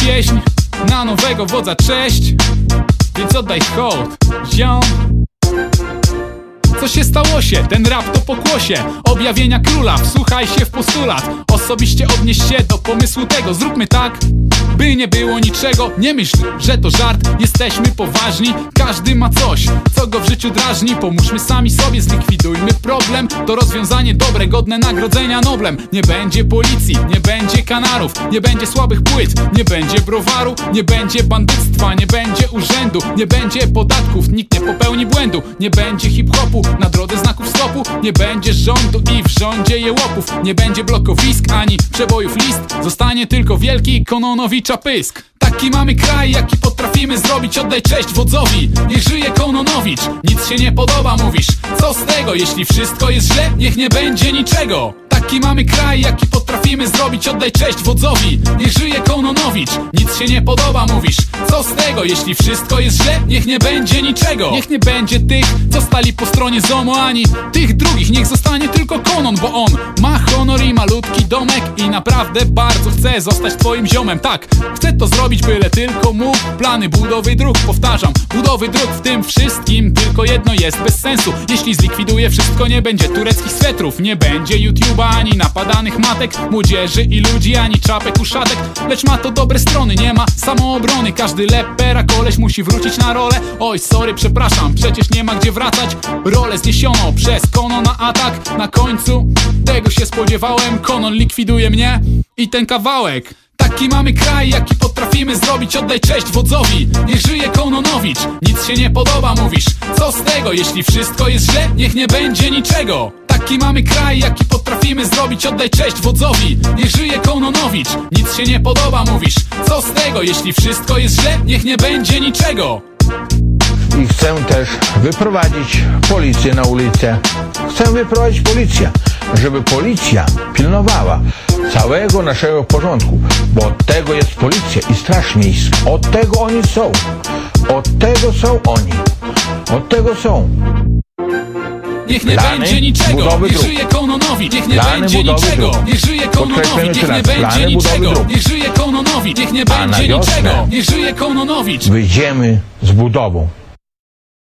pieśń na nowego wodza, cześć. Więc oddaj hołd, ziom. Co się stało się? Ten rap to pokłosie objawienia króla, wsłuchaj się w postulat. Osobiście odnieś się do pomysłu tego. Zróbmy tak, by nie było niczego. Nie myśl, że to żart, jesteśmy poważni. Każdy ma coś, co go w życiu drażni. Pomóżmy sami sobie, zlikwidujmy problem. To rozwiązanie dobre, godne nagrodzenia Noblem. Nie będzie policji, nie będzie kanarów, nie będzie słabych płyt, nie będzie browaru, nie będzie bandyctwa, nie będzie urzędu, nie będzie podatków, nikt nie popełni błędu. Nie będzie hip-hopu na drodze znaków stopu, nie będzie rządu i w rządzie jełopów. Nie będzie blokowisk ani przebojów list, zostanie tylko wielki Kononowicza pysk. Taki mamy kraj, jaki potrafimy zrobić. Oddaj cześć wodzowi, niech żyje Kononowicz. Nic się nie podoba, mówisz, co z tego? Jeśli wszystko jest źle, niech nie będzie niczego. Taki mamy kraj, jaki potrafimy zrobić. Oddaj cześć wodzowi, niech żyje Kononowicz. Nic się nie podoba, mówisz, co z tego? Jeśli wszystko jest źle, niech nie będzie niczego. Niech nie będzie tych, co stali po stronie ZOMO, ani tych drugich, niech zostanie tylko Konon. Bo on ma honor i malutki domek i naprawdę bardzo chce zostać twoim ziomem. Tak, chcę to zrobić, byle tylko mógł. Plany budowy dróg, powtarzam, budowy dróg w tym wszystkim. Tylko jedno jest bez sensu, jeśli zlikwiduje wszystko. Nie będzie tureckich swetrów, nie będzie YouTube'a, ani napadanych matek, młodzieży i ludzi, ani czapek uszatek. Lecz ma to dobre strony, nie ma samoobrony. Każdy lepera koleś musi wrócić na rolę. Oj, sorry, przepraszam, przecież nie ma gdzie wracać. Rolę zniesiono przez Konona atak. Na końcu tego się spodziewałem. Konon likwiduje mnie i ten kawałek. Taki mamy kraj, jaki potrafimy zrobić. Oddaj cześć wodzowi, niech żyje Kononowicz. Nic się nie podoba, mówisz, co z tego? Jeśli wszystko jest źle, niech nie będzie niczego. Taki mamy kraj, jaki potrafimy zrobić. Oddaj cześć wodzowi, niech żyje Kononowicz. Nic się nie podoba, mówisz, co z tego? Jeśli wszystko jest źle, niech nie będzie niczego. I chcę też wyprowadzić policję na ulicę. Chcę wyprowadzić policję, żeby policja pilnowała całego naszego porządku, bo od tego jest policja i straż miejska. Od tego oni są. Od tego są oni. Od tego są. Niech nie będzie niczego, niech żyje Kononowicz. Niech nie będzie niczego, niech żyje Kononowicz. Niech nie będzie niczego, niech żyje Kononowicz. Niech nie będzie niczego, niech żyje Kononowicz. Wyjdziemy z budową.